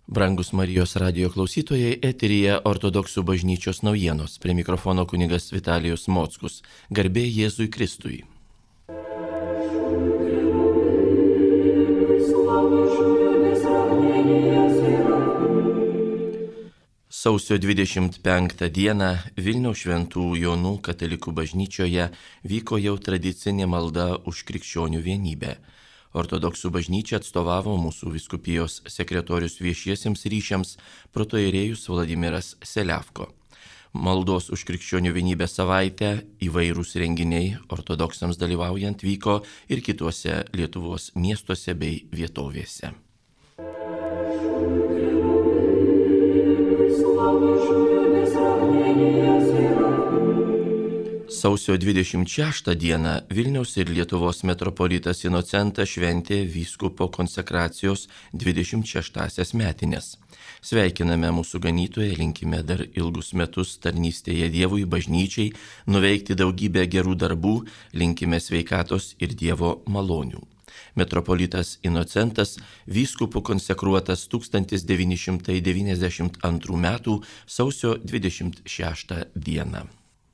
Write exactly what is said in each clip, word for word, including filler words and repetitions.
Brangus Marijos radijo klausytojai, eteryje Ortodoksų bažnyčios naujienos. Prie mikrofono kunigas Vitalijus Mockus. Garbė Jėzui Kristui. Sausio dvidešimt penktą dieną Vilniaus Šventų Jonų katalikų bažnyčioje vyko jau tradicinė malda už krikščionių vienybę. Ortodoksų bažnyčia atstovavo mūsų vyskupijos sekretorius viešiesiems ryšiams protoierėjus Vladimiras Seliavko. Maldos už krikščionių vienybę savaitę įvairūs renginiai ortodoksams dalyvaujant vyko ir kituose Lietuvos miestuose bei vietovėse. Sausio dvidešimt šeštą dieną Vilniaus ir Lietuvos metropolitas Inocentas šventė vyskupo konsekracijos dvidešimt šeštąsias metines. Sveikiname mūsų ganytoją, linkime dar ilgus metus tarnystėje Dievui, bažnyčiai, nuveikti daugybę gerų darbų, linkime sveikatos ir Dievo malonių. Metropolitas Inocentas vyskupu konsekruotas tūkstantis devyni šimtai devyniasdešimt antrų metų sausio dvidešimt šeštą dieną.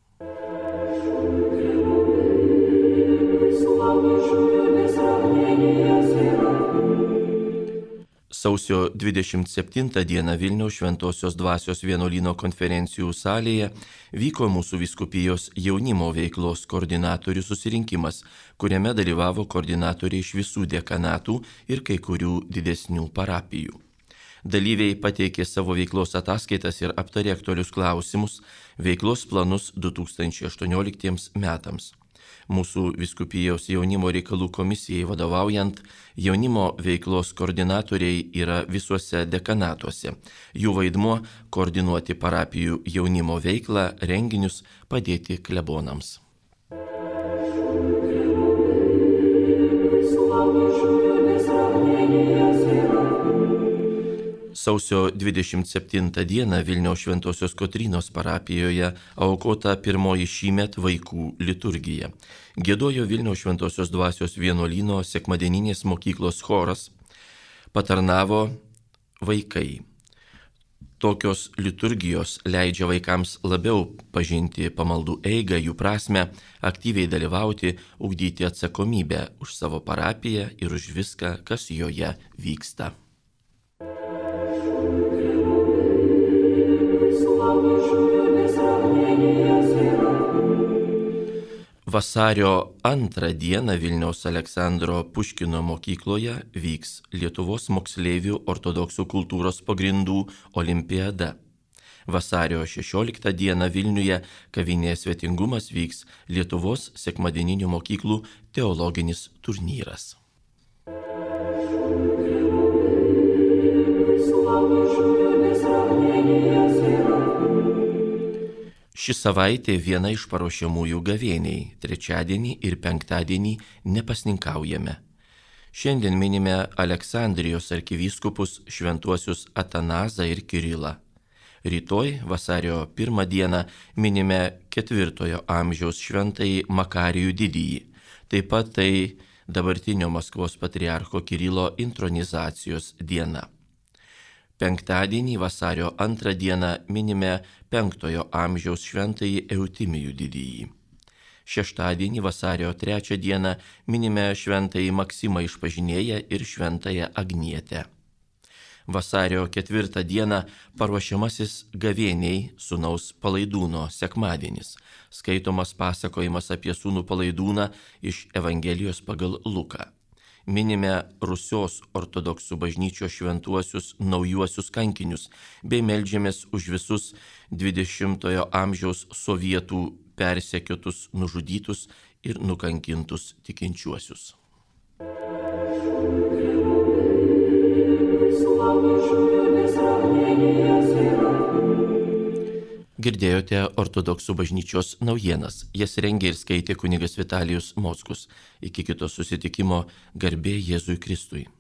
Sausio dvidešimt septintą dieną Vilniaus Šventosios Dvasios vienuolyno konferencijų salėje vyko mūsų vyskupijos jaunimo veiklos koordinatorių susirinkimas, kuriame dalyvavo koordinatoriai iš visų dekanatų ir kai kurių didesnių parapijų. Dalyviai pateikė savo veiklos ataskaitas ir aptarė aktualius klausimus, veiklos planus du tūkstančiai aštuonioliktiems metams. Mūsų vyskupijos jaunimo reikalų komisijai vadovaujant, jaunimo veiklos koordinatoriai yra visuose dekanatuose. Jų vaidmuo – koordinuoti parapijų jaunimo veiklą, renginius, padėti klebonams. Sausio dvidešimt septintą dieną Vilniaus Šventosios Kotrynos parapijoje aukota pirmoji šįmet vaikų liturgija. Giedojo Vilniaus Šventosios Dvasios vienuolyno sekmadieninės mokyklos choras, patarnavo vaikai. Tokios liturgijos leidžia vaikams labiau pažinti pamaldų eigą, jų prasmę, aktyviai dalyvauti, ugdyti atsakomybę už savo parapiją ir už viską, kas joje vyksta. Vasario antrą dieną Vilniaus Aleksandro Puškino mokykloje vyks Lietuvos moksleivių ortodoksų kultūros pagrindų olimpiada. Vasario šešioliktą dieną Vilniuje kavinėje Svetingumas vyks Lietuvos sekmadieninių mokyklų teologinis turnyras. Ši savaitė viena iš paruošiamųjų gavėniai, trečiadienį ir penktadienį nepasninkaujame. Šiandien minime Aleksandrijos arkivyskupus šventuosius Atanazą ir Kirilą. Rytoj, vasario pirmą dieną, minime ketvirtojo amžiaus šventąjį Makarijų didįjį. Taip pat tai dabartinio Maskvos patriarcho Kirilo intronizacijos diena. Penktadienį, vasario antrą dieną, minime penktojo amžiaus šventąjį Eutimijų didįjį. Šeštadienį, vasario trečią dieną, minime šventąjį Maksimą Išpažinėją ir šventąją Agnietę. Vasario ketvirtą dieną paruošiamasis gavėniai sūnaus Palaidūno sekmadienis. Skaitomas pasakojimas apie sūnų Palaidūną iš Evangelijos pagal Luką. Minime Rusios ortodoksų bažnyčios šventuosius naujuosius kankinius, bei meldžiamės už visus dvidešimtojo amžiaus sovietų persekiotus, nužudytus ir nukankintus tikinčiuosius. Girdėjote Ortodoksų bažnyčios naujienas. Jas rengė ir skaitė kunigas Vitalijus Mockus. Iki kito susitikimo, garbė Jėzui Kristui.